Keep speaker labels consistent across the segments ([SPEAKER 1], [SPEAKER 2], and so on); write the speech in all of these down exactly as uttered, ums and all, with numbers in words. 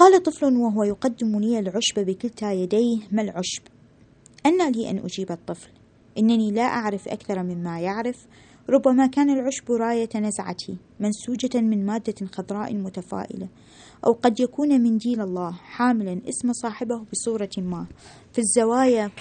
[SPEAKER 1] قال طفل وهو يقدم لي العشب بكلتا يديه: ما العشب؟ أنى لي أن أجيب الطفل: إنني لا أعرف أكثر مما يعرف. ربما كان العشب راية نزعتي منسوجة من مادة خضراء متفائلة، أو قد يكون منديل الله حاملا اسم صاحبه بصورة ما في الزوايا،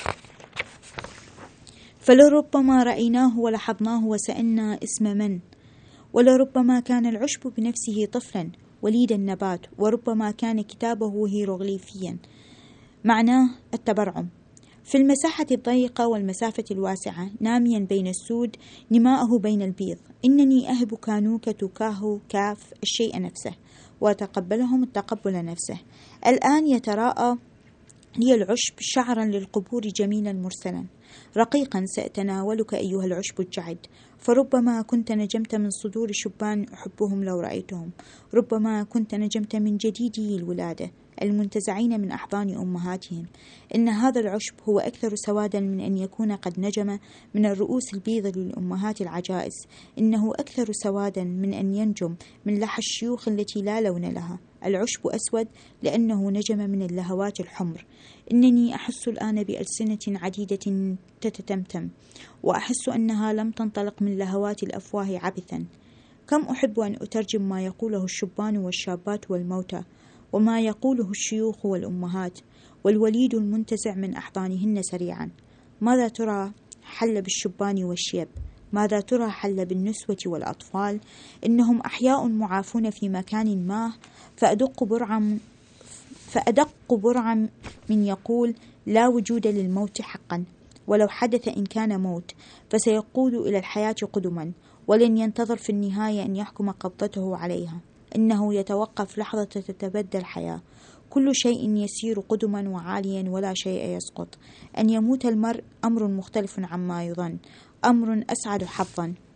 [SPEAKER 1] فلربما رأيناه ولاحظناه وسألنا اسم من. ولربما كان العشب بنفسه طفلا وليد النبات، وربما كان كتابه هيروغليفيا معناه التبرعم في المساحة الضيقة والمسافة الواسعة، ناميا بين السود نماءه بين البيض. إنني أهب كانوك تكاه كاف الشيء نفسه، وأتقبلهم التقبل نفسه. الآن يتراءى لي العشب شعرا للقبور جميلا مرسلا رقيقا، سأتناولك أيها العشب الجعد، فربما كنت نجمت من صدور شبان أحبهم لو رأيتهم. ربما كنت نجمت من جديدي الولادة المنتزعين من أحضان أمهاتهم. إن هذا العشب هو أكثر سوادا من أن يكون قد نجم من الرؤوس البيض للأمهات العجائز. إنه أكثر سوادا من أن ينجم من لحى الشيوخ التي لا لون لها. العشب أسود لأنه نجم من اللهوات الحمر. إنني أحس الآن بألسنة عديدة تتتمتم، وأحس أنها لم تنطلق من لهوات الأفواه عبثا. كم أحب أن أترجم ما يقوله الشبان والشابات والموتى، وما يقوله الشيوخ والأمهات، والوليد المنتزع من أحضانهن سريعا. ماذا ترى حل بالشبان والشيب؟ ماذا ترى حل بالنسوة والأطفال؟ إنهم أحياء معافون في مكان ما، فأدق برعا فأدق برعا من يقول لا وجود للموت حقا، ولو حدث إن كان موت فسيقود إلى الحياة قدما، ولن ينتظر في النهاية أن يحكم قبضته عليها. إنه يتوقف لحظة تتبدل الحياة، كل شيء يسير قدما وعاليا ولا شيء يسقط. أن يموت المرء أمر مختلف عما يظن، أمر أسعد حظا.